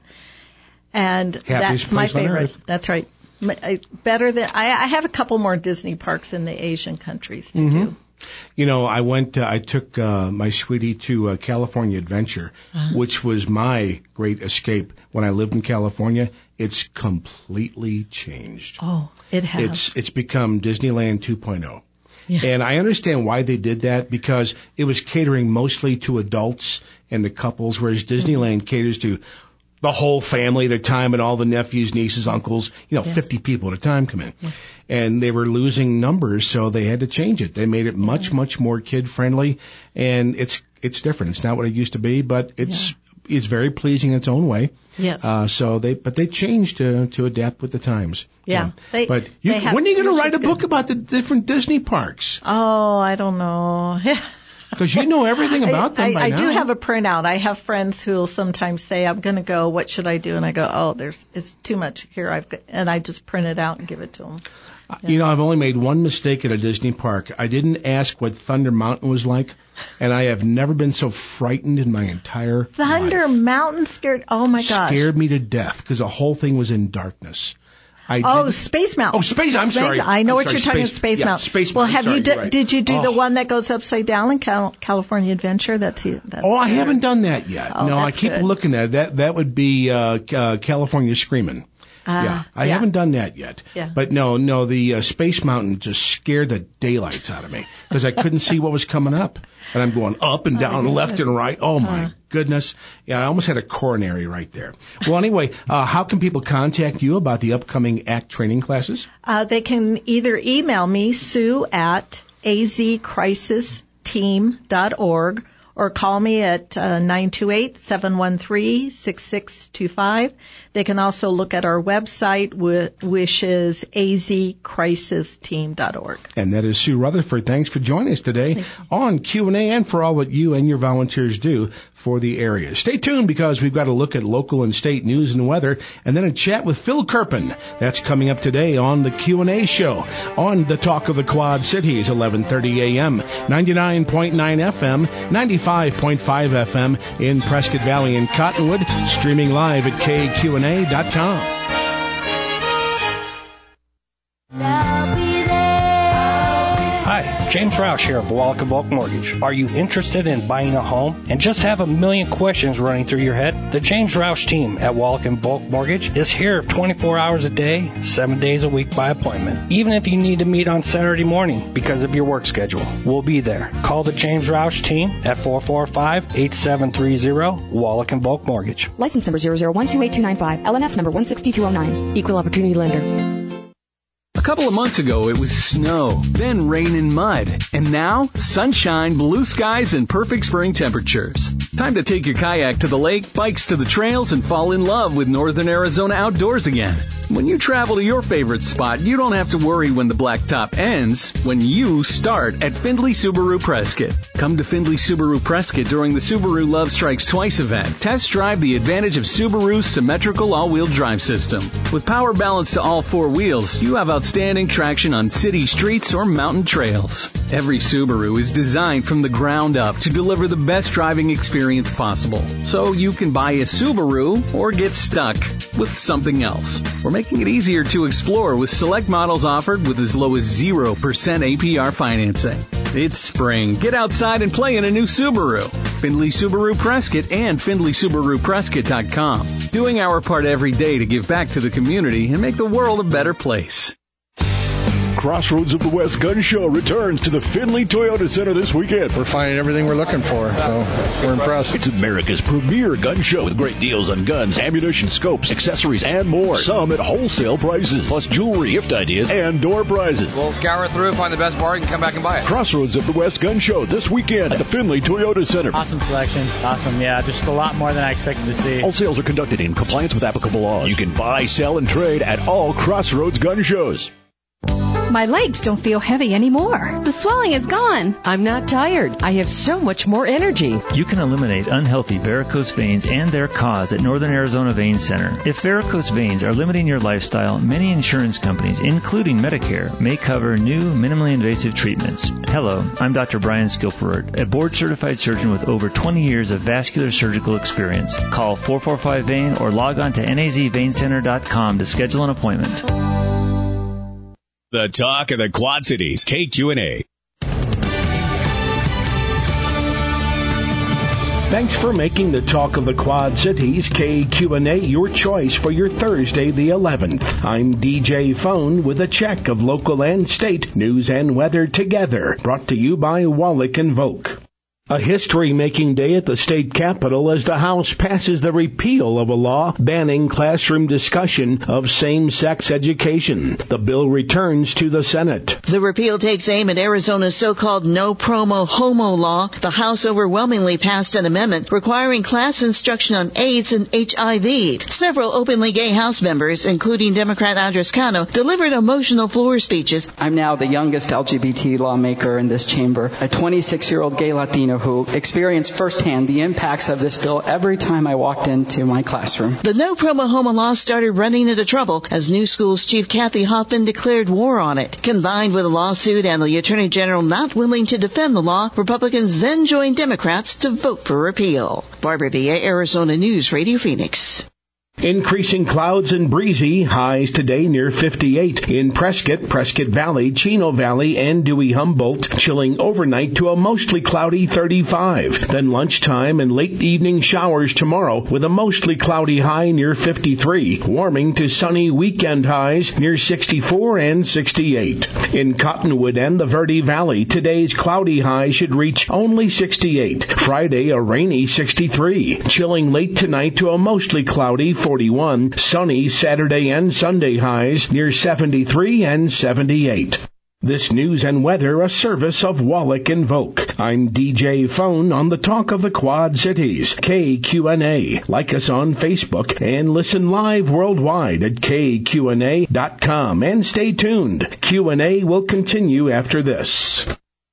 And Happiest that's my place on favorite. earth. That's right. My- I- Better than I, I have a couple more Disney parks in the Asian countries to Mm-hmm. do. You know, I went, uh, I took uh, my sweetie to uh, California Adventure, Uh-huh. which was my great escape when I lived in California. It's completely changed. Oh, it has. It's it's become Disneyland two point oh. Yeah. And I understand why they did that because it was catering mostly to adults and the couples, whereas Disneyland Mm-hmm. caters to the whole family at a time and all the nephews, nieces, uncles, you know, Yeah. fifty people at a time come in. Yeah. And they were losing numbers, so they had to change it. They made it much, much more kid friendly, and it's it's different. It's not what it used to be, but it's it's very pleasing in its own way. Yes. Uh, so they, but they changed to to adapt with the times. Yeah. They- but you, they have- when are you going to which write is a book good. about the different Disney parks? Oh, I don't know. Because you know everything about them I, by I now. do have a printout. I have friends who will sometimes say, "I'm going to go. What should I do?" And I go, "Oh, there's it's too much here." I've got, and I just print it out and give it to them. You know, I've only made one mistake at a Disney park. I didn't ask what Thunder Mountain was like, and I have never been so frightened in my entire Thunder Mountain scared. Oh my gosh. scared me to death because the whole thing was in darkness. I Oh, didn't- Space Mountain. Oh, Space. I'm Space- sorry. I know I'm what sorry, you're talking about. Space- Space yeah, Mountain. Space Well, Mountain. have Sorry, you you're d- right. did you do the Oh. one that goes upside down in Cal- California Adventure? That's you. That's Oh, I haven't done that yet. Oh, no, I that's keep good. looking at it. That. That would be uh, uh, California Screamin'. Ah, yeah, I yeah. haven't done that yet. Yeah. But no, no, the uh, Space Mountain just scared the daylights out of me because I couldn't see what was coming up, and I'm going up and down, left and right. Oh my goodness! Yeah, I almost had a coronary right there. Well, anyway, uh, how can people contact you about the upcoming ACT training classes? Uh, they can either email me, Sue at a z crisis team dot org, or call me at uh, nine two eight, seven one three, six six two five. They can also look at our website, which is a z crisis team dot org. And that is Sue Rutherford. Thanks for joining us today on Q and A and for all what you and your volunteers do for the area. Stay tuned because we've got a look at local and state news and weather and then a chat with Phil Kerpen. That's coming up today on the Q and A show on the Talk of the Quad Cities, eleven thirty a.m., ninety-nine point nine F M, ninety-five point five F M in Prescott Valley and Cottonwood, streaming live at K Q and A dot com. Hi, James Roush here of Wallaca Bulk Mortgage. Are you interested in buying a home and just have a million questions running through your head? The James Roush team at Wallaca Bulk Mortgage is here twenty-four hours a day, seven days a week by appointment. Even if you need to meet on Saturday morning because of your work schedule, we'll be there. Call the James Roush team at four four five, eight seven three zero, Wallaca Bulk Mortgage. License number zero zero one two eight two nine five, L N S number one six two zero nine. Equal Opportunity Lender. couple of months ago, it was snow, then rain and mud, and now sunshine, blue skies, and perfect spring temperatures. Time to take your kayak to the lake, bikes to the trails, and fall in love with Northern Arizona outdoors again. When you travel to your favorite spot, you don't have to worry when the blacktop ends. When you start at Findlay Subaru Prescott. Come to Findlay Subaru Prescott during the Subaru Love Strikes Twice event. Test drive the advantage of Subaru's symmetrical all-wheel drive system. With power balance to all four wheels, you have outstanding traction on city streets or mountain trails. Every Subaru is designed from the ground up to deliver the best driving experience possible. So you can buy a Subaru or get stuck with something else. We're making it easier to explore with select models offered with as low as zero percent A P R financing. It's spring. Get outside and play in a new Subaru. Findlay Subaru Prescott and Findlay Subaru Prescott dot com. Doing our part every day to give back to the community and make the world a better place. Crossroads of the West Gun Show returns to the Findlay Toyota Center this weekend. We're finding everything we're looking for, so we're impressed. It's America's premier gun show with great deals on guns, ammunition, scopes, accessories, and more. Some at wholesale prices, plus jewelry, gift ideas, and door prizes. We'll scour through, find the best bargain, come back and buy it. Crossroads of the West Gun Show this weekend at the Findlay Toyota Center. Awesome selection. Awesome, yeah, just a lot more than I expected to see. All sales are conducted in compliance with applicable laws. You can buy, sell, and trade at all Crossroads gun shows. My legs don't feel heavy anymore. The swelling is gone. I'm not tired. I have so much more energy. You can eliminate unhealthy varicose veins and their cause at Northern Arizona Vein Center. If varicose veins are limiting your lifestyle, many insurance companies, including Medicare, may cover new minimally invasive treatments. Hello, I'm Doctor Brian Skilperud, a board-certified surgeon with over twenty years of vascular surgical experience. Call four four five vein or log on to N A Z vein center dot com to schedule an appointment. The talk of the Quad Cities, K Q N A. Thanks for making the talk of the Quad Cities, K Q N A, your choice for your Thursday the eleventh. I'm D J Phone with a check of local and state news and weather together. Brought to you by Wallach and Volk. A history-making day at the state capitol as the House passes the repeal of a law banning classroom discussion of same-sex education. The bill returns to the Senate. The repeal takes aim at Arizona's so-called no-promo homo law. The House overwhelmingly passed an amendment requiring class instruction on AIDS and H I V. Several openly gay House members, including Democrat Andres Cano, delivered emotional floor speeches. I'm now the youngest L G B T lawmaker in this chamber, a twenty-six-year-old gay Latino who experienced firsthand the impacts of this bill every time I walked into my classroom. The no promo homo law started running into trouble as New Schools Chief Kathy Hoffman declared war on it. Combined with a lawsuit and the Attorney General not willing to defend the law, Republicans then joined Democrats to vote for repeal. Barbara Villa, Arizona News Radio Phoenix. Increasing clouds and breezy, highs today near fifty-eight. In Prescott, Prescott Valley, Chino Valley, and Dewey-Humboldt, chilling overnight to a mostly cloudy thirty-five. Then lunchtime and late evening showers tomorrow with a mostly cloudy high near fifty-three. Warming to sunny weekend highs near sixty-four and sixty-eight. In Cottonwood and the Verde Valley, today's cloudy high should reach only sixty-eight. Friday, a rainy sixty-three. Chilling late tonight to a mostly cloudy forty-one. Sunny Saturday and Sunday highs near seventy-three and seventy-eight. This news and weather a service of Wallach and Volk. I'm D J Phone on the Talk of the Quad Cities, K Q N A. Like us on Facebook and listen live worldwide at K Q N A dot com. And stay tuned. Q and A will continue after this.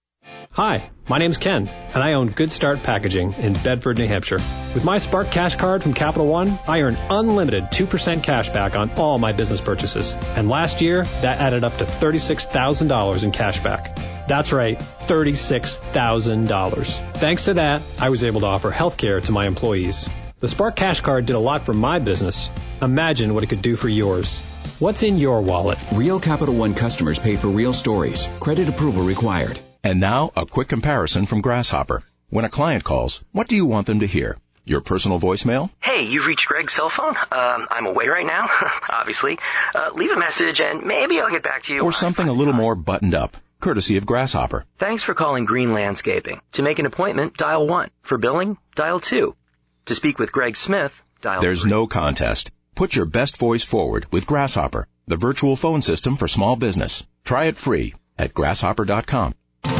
Hi, my name's Ken, and I own Good Start Packaging in Bedford, New Hampshire. With my Spark Cash Card from Capital One, I earn unlimited two percent cash back on all my business purchases. And last year, that added up to thirty-six thousand dollars in cash back. That's right, thirty-six thousand dollars. Thanks to that, I was able to offer health care to my employees. The Spark Cash Card did a lot for my business. Imagine what it could do for yours. What's in your wallet? Real Capital One customers pay for real stories. Credit approval required. And now, a quick comparison from Grasshopper. When a client calls, what do you want them to hear? Your personal voicemail? Hey, you've reached Greg's cell phone. Um, I'm away right now, obviously. Uh, leave a message and maybe I'll get back to you. Or something a little more buttoned up, courtesy of Grasshopper. Thanks for calling Green Landscaping. To make an appointment, dial one. For billing, dial two. To speak with Greg Smith, dial There's three. no contest. Put your best voice forward with Grasshopper, the virtual phone system for small business. Try it free at grasshopper dot com.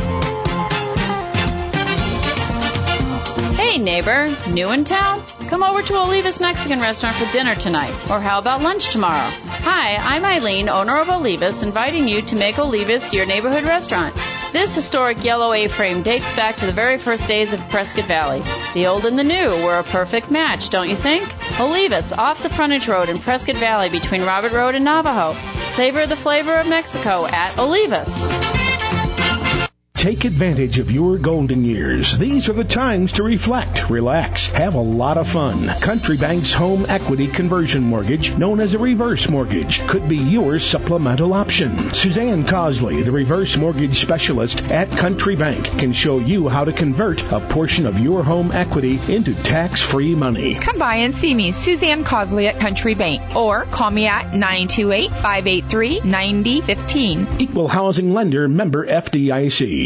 Hey neighbor, new in town? Come over to Olivas Mexican Restaurant for dinner tonight. Or how about lunch tomorrow? Hi, I'm Eileen, owner of Olivas, inviting you to make Olivas your neighborhood restaurant. This historic yellow A-frame dates back to the very first days of Prescott Valley. The old and the new were a perfect match, don't you think? Olivas, off the frontage road in Prescott Valley between Robert Road and Navajo. Savor the flavor of Mexico at Olivas. Take advantage of your golden years. These are the times to reflect, relax, have a lot of fun. Country Bank's home equity conversion mortgage, known as a reverse mortgage, could be your supplemental option. Suzanne Cosley, the reverse mortgage specialist at Country Bank, can show you how to convert a portion of your home equity into tax-free money. Come by and see me, Suzanne Cosley at Country Bank, or call me at nine two eight, five eight three, nine zero one five. Equal housing lender, member F D I C.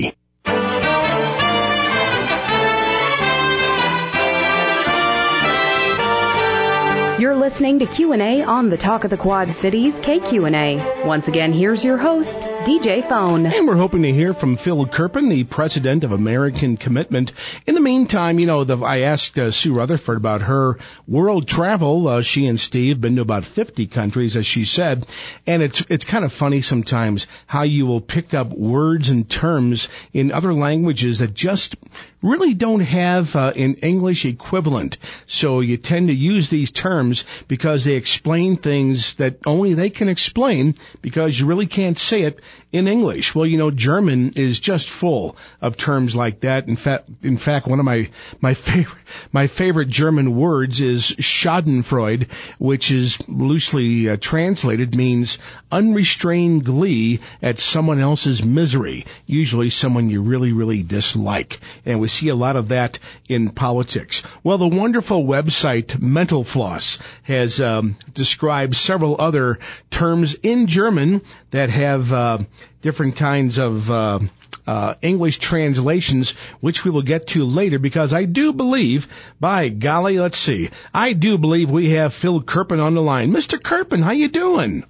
You're listening to Q and A on the Talk of the Quad Cities, K Q N A. Once again, here's your host, D J Phone. And we're hoping to hear from Phil Kerpen, the president of American Commitment. In the meantime, you know, the, I asked uh, Sue Rutherford about her world travel. Uh, she and Steve been to about fifty countries, as she said. And it's it's kind of funny sometimes how you will pick up words and terms in other languages that just really don't have uh, an English equivalent. So you tend to use these terms because they explain things that only they can explain because you really can't say it in English. Well, you know, German is just full of terms like that. In fact, in fact, one of my, my favorite, my favorite German words is Schadenfreude, which is loosely uh, translated means unrestrained glee at someone else's misery, usually someone you really, really dislike. And we see a lot of that in politics. Well, the wonderful website Mental Floss has um, described several other terms in German that have uh, different kinds of uh, uh, English translations, which we will get to later, because I do believe, by golly, let's see, I do believe we have Phil Kerpen on the line. Mister Kerpen, how you doing?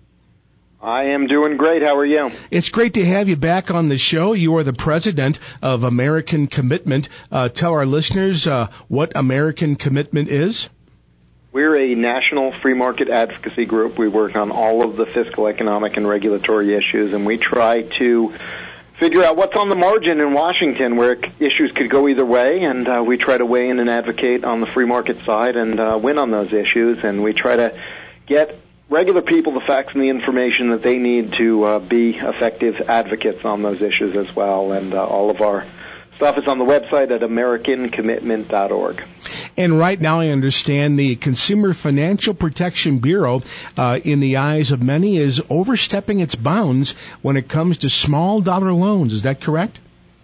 I am doing great. How are you? It's great to have you back on the show. You are the president of American Commitment. Uh, tell our listeners uh, what American Commitment is. We're a national free market advocacy group. We work on all of the fiscal, economic, and regulatory issues, and we try to figure out what's on the margin in Washington where issues could go either way, and uh, we try to weigh in and advocate on the free market side and uh, win on those issues, and we try to get regular people the facts and the information that they need to uh, be effective advocates on those issues as well. And uh, all of our stuff is on the website at american commitment dot org. And right now I understand the Consumer Financial Protection Bureau, uh, in the eyes of many, is overstepping its bounds when it comes to small dollar loans. Is that correct?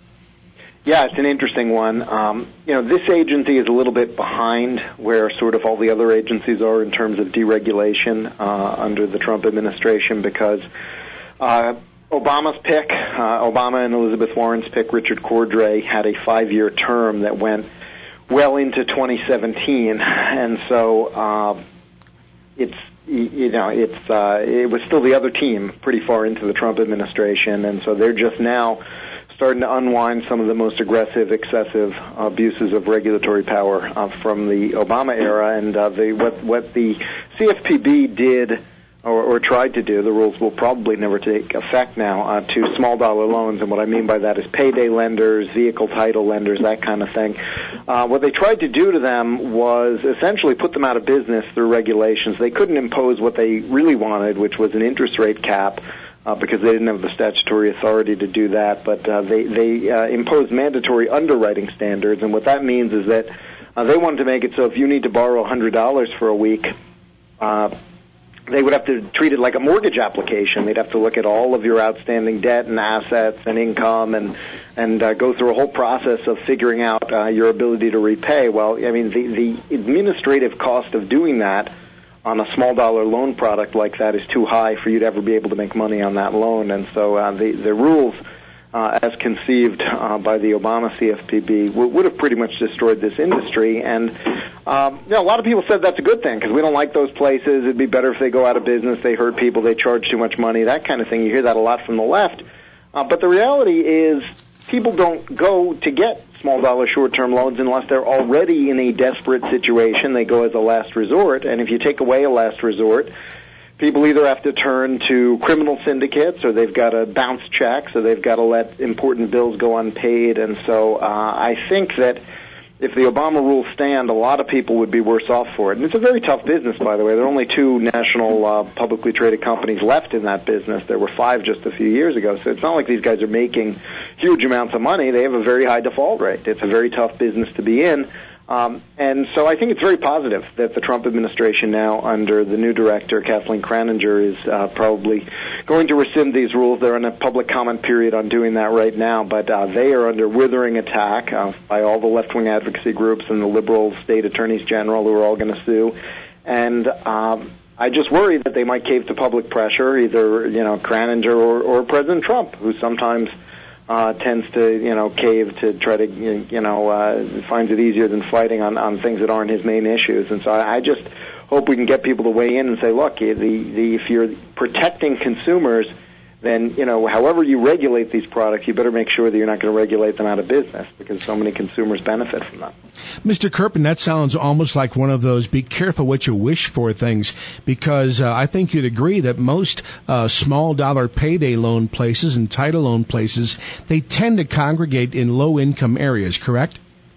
Yeah, it's an interesting one. Um, you know, this agency is a little bit behind where sort of all the other agencies are in terms of deregulation uh, under the Trump administration, because uh, Obama's pick, uh, Obama and Elizabeth Warren's pick, Richard Cordray, had a five-year term that went well into twenty seventeen, and so uh, it's you know it's uh, it was still the other team pretty far into the Trump administration, and so they're just now starting to unwind some of the most aggressive, excessive abuses of regulatory power uh, from the Obama era. And uh, the, what, what the C F P B did or, or tried to do, the rules will probably never take effect now, uh, to small dollar loans. And what I mean by that is payday lenders, vehicle title lenders, that kind of thing. Uh, what they tried to do to them was essentially put them out of business through regulations. They couldn't impose what they really wanted, which was an interest rate cap, Uh, because they didn't have the statutory authority to do that, but uh, they, they uh, imposed mandatory underwriting standards, and what that means is that uh, they wanted to make it so if you need to borrow one hundred dollars for a week, uh, they would have to treat it like a mortgage application. They'd have to look at all of your outstanding debt and assets and income and and uh, go through a whole process of figuring out uh, your ability to repay. Well, I mean, the, the administrative cost of doing that on a small dollar loan product like that is too high for you to ever be able to make money on that loan. And so uh, the, the rules uh, as conceived uh, by the Obama C F P B, w- would have pretty much destroyed this industry. And um, you know, a lot of people said that's a good thing because we don't like those places. It'd be better if they go out of business. They hurt people. They charge too much money. That kind of thing. You hear that a lot from the left. Uh, but the reality is people don't go to get small dollar short-term loans unless they're already in a desperate situation. They go as a last resort. And if you take away a last resort, people either have to turn to criminal syndicates or they've got to bounce checks or they've got to let important bills go unpaid. And so uh, I think that if the Obama rules stand, a lot of people would be worse off for it. And it's a very tough business, by the way. There are only two national uh, publicly traded companies left in that business. There were five just a few years ago. So it's not like these guys are making huge amounts of money. They have a very high default rate. It's a very tough business to be in. Um, and so I think it's very positive that the Trump administration now, under the new director, Kathleen Kraninger, is uh, probably going to rescind these rules. They're in a public comment period on doing that right now, but uh, they are under withering attack uh, by all the left-wing advocacy groups and the liberal state attorneys general who are all going to sue. And um, I just worry that they might cave to public pressure, either, you know, Kraninger or, or President Trump, who sometimes Uh, tends to, you know, cave to try to, you know, uh, finds it easier than fighting on, on things that aren't his main issues. And so I, I just hope we can get people to weigh in and say, look, the, the, if you're protecting consumers, then, you know, however you regulate these products, you better make sure that you're not going to regulate them out of business because so many consumers benefit from that. Mister Kerpen, that sounds almost like one of those be careful what you wish for things, because uh, I think you'd agree that most uh, small dollar payday loan places and title loan places, they tend to congregate in low income areas, correct?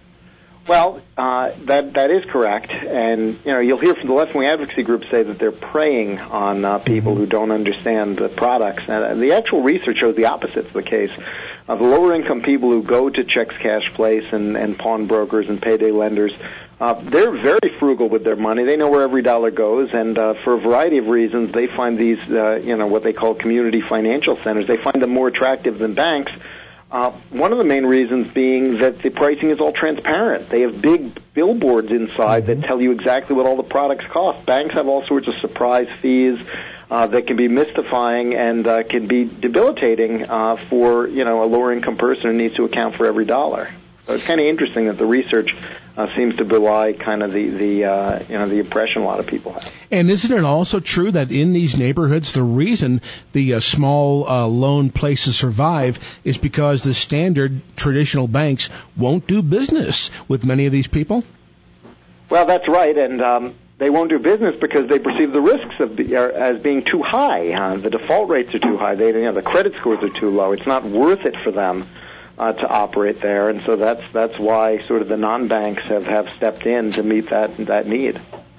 Well, uh, that that is correct, and you know you'll hear from the left-wing advocacy groups say that they're preying on uh, people who don't understand the products. And the actual research shows the opposite's the case. Uh, the lower-income people who go to Checks Cash Place and, and pawnbrokers and payday lenders, uh, they're very frugal with their money. They know where every dollar goes, and uh, for a variety of reasons, they find these, uh, you know, what they call community financial centers. They find them more attractive than banks. Uh, one of the main reasons being that the pricing is all transparent. They have big billboards inside that tell you exactly what all the products cost. Banks have all sorts of surprise fees uh, that can be mystifying and uh, can be debilitating uh, for, you know, a lower-income person who needs to account for every dollar. So it's kind of interesting that the research uh, seems to belie kind of the, the uh, you know, the impression a lot of people have. And isn't it also true that in these neighborhoods, the reason the uh, small uh, loan places survive is because the standard traditional banks won't do business with many of these people? Well, that's right, and um, they won't do business because they perceive the risks of be, are, as being too high. Uh, the default rates are too high. They, you know, the credit scores are too low. It's not worth it for them Uh, to operate there, and so that's that's why sort of the non-banks have, have stepped in to meet that that need.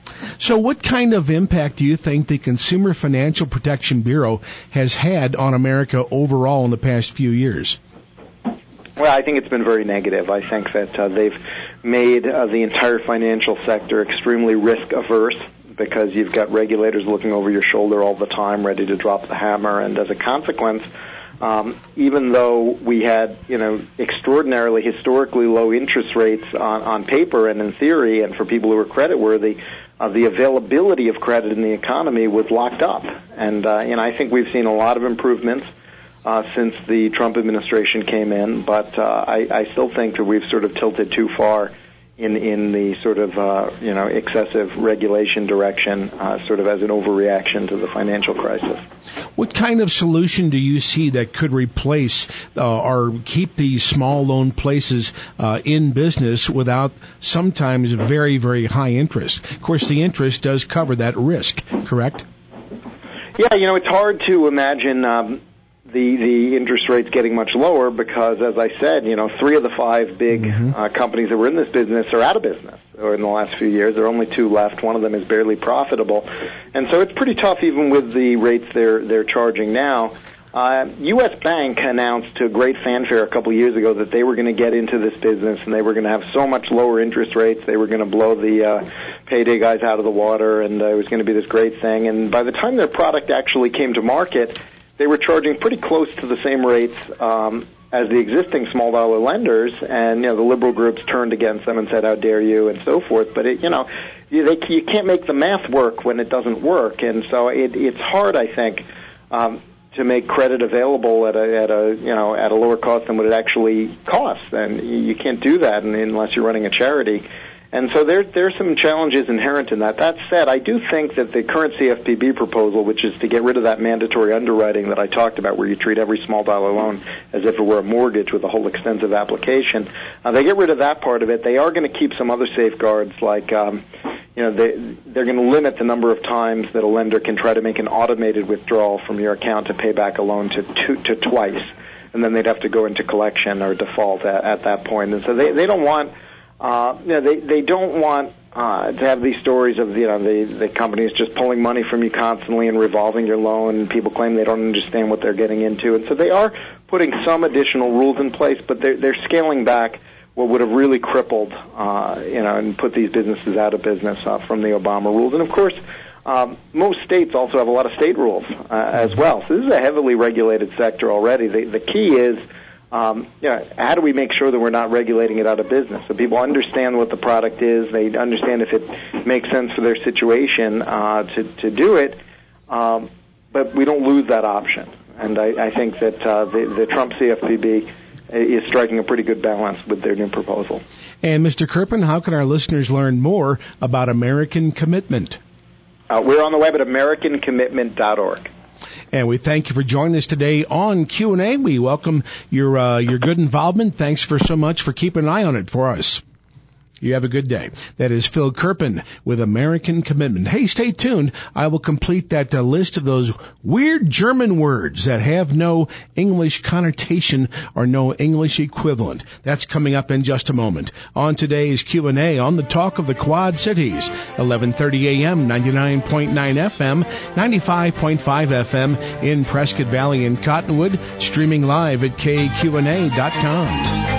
So what kind of impact do you think the Consumer Financial Protection Bureau has had on America overall in the past few years? Well, I think it's been very negative. I think that uh, they've made uh, the entire financial sector extremely risk-averse because you've got regulators looking over your shoulder all the time, ready to drop the hammer, and as a consequence, Um, even though we had, you know, extraordinarily historically low interest rates on, on paper and in theory, and for people who were creditworthy, uh, the availability of credit in the economy was locked up. And, uh, and I think we've seen a lot of improvements uh, since the Trump administration came in, but uh, I, I still think that we've sort of tilted too far in in the sort of, uh, you know, excessive regulation direction, uh, sort of as an overreaction to the financial crisis. What kind of solution do you see that could replace uh, or keep these small loan places uh, in business without sometimes very, very high interest? Of course, the interest does cover that risk, correct? Yeah, you know, it's hard to imagine um, the the interest rates getting much lower because, as I said, you know, three of the five big mm-hmm. uh, companies that were in this business are out of business. Or in the last few years, there are only two left. One of them is barely profitable, and so it's pretty tough even with the rates they're they're charging now. Uh, U S Bank announced to great fanfare a couple of years ago that they were going to get into this business and they were going to have so much lower interest rates, they were going to blow the uh, payday guys out of the water, and uh, it was going to be this great thing. And by the time their product actually came to market, they were charging pretty close to the same rates um, as the existing small dollar lenders, and you know the liberal groups turned against them and said, "How dare you?" and so forth. But it, you know, you, they, you can't make the math work when it doesn't work, and so it, it's hard, I think, um, to make credit available at a, at a, you know, at a lower cost than what it actually costs. And you can't do that unless you're running a charity. And so there, there are some challenges inherent in that. That said, I do think that the current C F P B proposal, which is to get rid of that mandatory underwriting that I talked about, where you treat every small dollar loan as if it were a mortgage with a whole extensive application, uh, they get rid of that part of it. They are going to keep some other safeguards, like, um, you know, they, they're going to limit the number of times that a lender can try to make an automated withdrawal from your account to pay back a loan to two, to twice, and then they'd have to go into collection or default at, at that point. And so they, they don't want. Uh, you know, they, they don't want uh, to have these stories of, you know, the, the companies just pulling money from you constantly and revolving your loan, and people claim they don't understand what they're getting into. And so they are putting some additional rules in place, but they're, they're scaling back what would have really crippled, uh, you know, and put these businesses out of business uh, from the Obama rules. And, of course, um, most states also have a lot of state rules uh, as well. So this is a heavily regulated sector already. The, the key is, Um, you know, how do we make sure that we're not regulating it out of business? So people understand what the product is, they understand if it makes sense for their situation uh, to, to do it, um, but we don't lose that option. And I, I think that uh, the, the Trump C F P B is striking a pretty good balance with their new proposal. And Mister Kirpin, how can our listeners learn more about American Commitment? Uh, we're on the web at american commitment dot org. And we thank you for joining us today on Q and A. We welcome your uh, your good involvement. Thanks for so much for keeping an eye on it for us. You have a good day. That is Phil Kirpin with American Commitment. Hey, stay tuned. I will complete that uh, list of those weird German words that have no English connotation or no English equivalent. That's coming up in just a moment. On today's Q and A on the Talk of the Quad Cities, eleven thirty a.m., ninety-nine point nine F M, ninety-five point five F M in Prescott Valley and Cottonwood, streaming live at K Q N A dot com.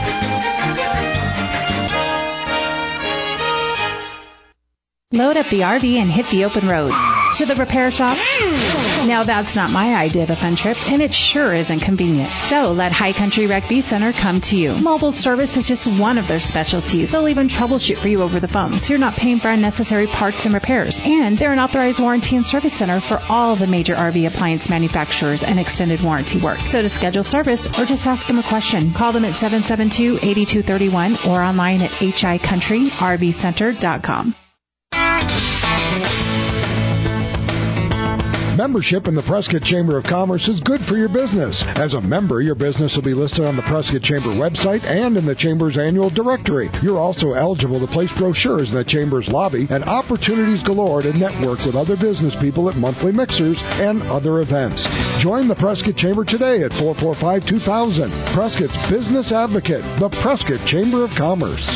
Load up the R V and hit the open road. To the repair shop? Now that's not my idea of a fun trip, and it sure isn't convenient. So let High Country Rec V Center come to you. Mobile service is just one of their specialties. They'll even troubleshoot for you over the phone, so you're not paying for unnecessary parts and repairs. And they're an authorized warranty and service center for all the major R V appliance manufacturers and extended warranty work. So to schedule service or just ask them a question, call them at seven seven two, eight two three one or online at h i country r v center dot com. Membership in the Prescott Chamber of Commerce is good for your business. As a member, your business will be listed on the Prescott Chamber website and in the Chamber's annual directory. You're also eligible to place brochures in the Chamber's lobby and opportunities galore to network with other business people at monthly mixers and other events. Join the Prescott Chamber today at four four five, two thousand. Prescott's Business Advocate, the Prescott Chamber of Commerce.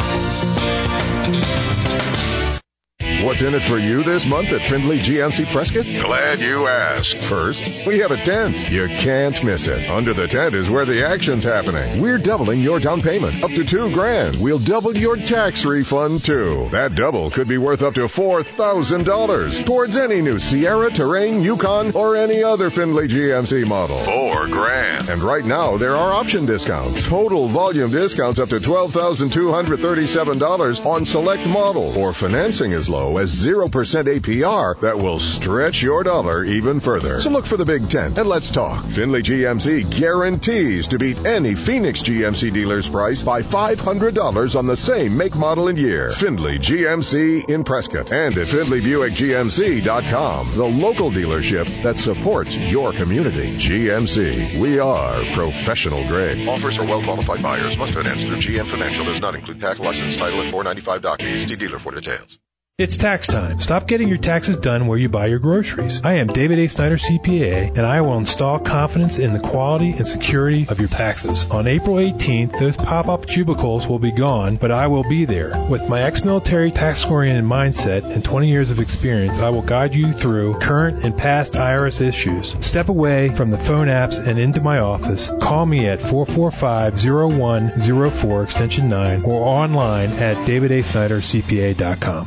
What's in it for you this month at Findlay G M C Prescott? Glad you asked. First, we have a tent. You can't miss it. Under the tent is where the action's happening. We're doubling your down payment up to two grand. We'll double your tax refund too. That double could be worth up to four thousand dollars towards any new Sierra, Terrain, Yukon, or any other Findlay G M C model. Four grand. And right now there are option discounts. Total volume discounts up to twelve thousand two hundred thirty-seven dollars on select models, or financing is low as zero percent A P R that will stretch your dollar even further. So look for the big tent and let's talk. Findlay G M C guarantees to beat any Phoenix G M C dealer's price by five hundred dollars on the same make, model, and year. Findlay G M C in Prescott and at Findlay Buick G M C dot com, the local dealership that supports your community. G M C, we are professional grade. Offers for well-qualified buyers. Must finance through G M Financial. Does not include tax, license, title, and four ninety-five doc fees. See dealer for details. It's tax time. Stop getting your taxes done where you buy your groceries. I am David A. Snyder, C P A, and I will install confidence in the quality and security of your taxes. On April eighteenth, those pop-up cubicles will be gone, but I will be there. With my ex-military tax-oriented mindset and twenty years of experience, I will guide you through current and past I R S issues. Step away from the phone apps and into my office. Call me at four four five, zero one zero four, extension nine, or online at david a snyder c p a dot com.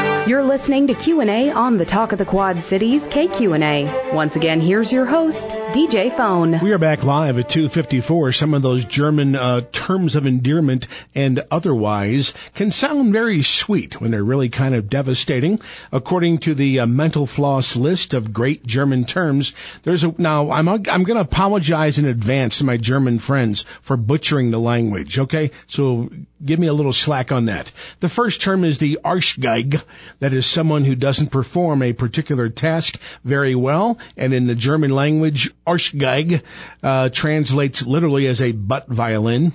You're listening to Q and A on the Talk of the Quad Cities, K Q and A. Once again, here's your host, D J Phone. We are back live at two fifty-four. Some of those German uh, terms of endearment and otherwise can sound very sweet when they're really kind of devastating. According to the uh, Mental Floss list of great German terms, there's a, now I'm I'm going to apologize in advance to my German friends for butchering the language, okay? So give me a little slack on that. The first term is the Arschgeige. That is someone who doesn't perform a particular task very well, and in the German language, Arschgeige uh, translates literally as a butt violin.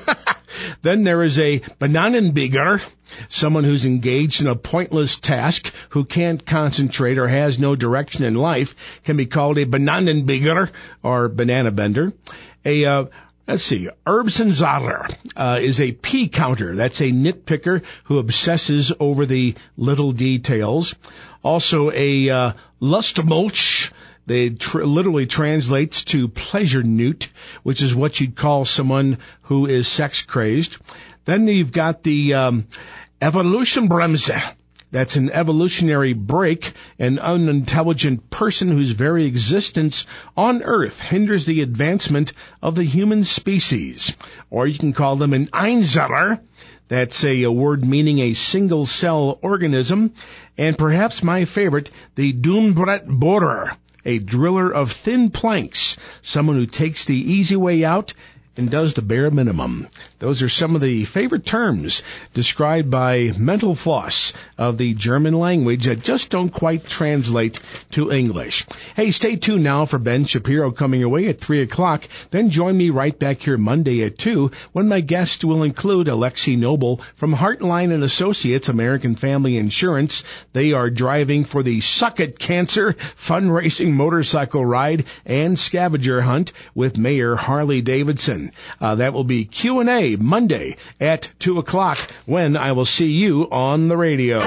Then there is a Bananenbieger, someone who's engaged in a pointless task, who can't concentrate or has no direction in life, can be called a Bananenbieger or banana bender. A uh, Let's see, Erbsenzadler uh, is a pea counter. That's a nitpicker who obsesses over the little details. Also a uh, Lustmolch. They tr- literally translates to pleasure newt, which is what you'd call someone who is sex crazed. Then you've got the um, Evolutionbremse. That's an evolutionary break, an unintelligent person whose very existence on Earth hinders the advancement of the human species. Or you can call them an Einzeller. That's a, a word meaning a single-cell organism. And perhaps my favorite, the Dumbrettbohrer, a driller of thin planks, someone who takes the easy way out and does the bare minimum. Those are some of the favorite terms described by Mental Floss of the German language that just don't quite translate to English. Hey, stay tuned now for Ben Shapiro coming your way at three o'clock. Then join me right back here Monday at two when my guest will include Alexi Noble from Heartline and Associates American Family Insurance. They are driving for the Suck It Cancer fundraising motorcycle ride and scavenger hunt with Mayor Harley Davidson. Uh, that will be Q and A Monday at two o'clock when I will see you on the radio.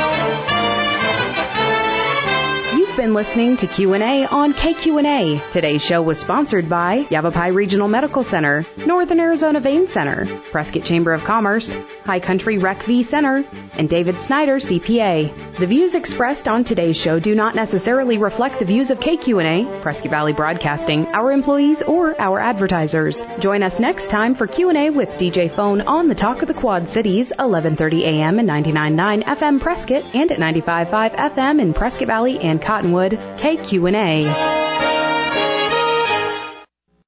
You've been listening to Q and A on K Q and A. Today's show was sponsored by Yavapai Regional Medical Center, Northern Arizona Vein Center, Prescott Chamber of Commerce, High Country Rec V Center, and David Snyder, C P A. The views expressed on today's show do not necessarily reflect the views of K Q and A, Prescott Valley Broadcasting, our employees, or our advertisers. Join us next time for Q and A with D J Phone on the Talk of the Quad Cities, eleven thirty a.m. and ninety-nine point nine F M Prescott and at ninety-five point five F M in Prescott Valley and Cottonwood. K Q and A.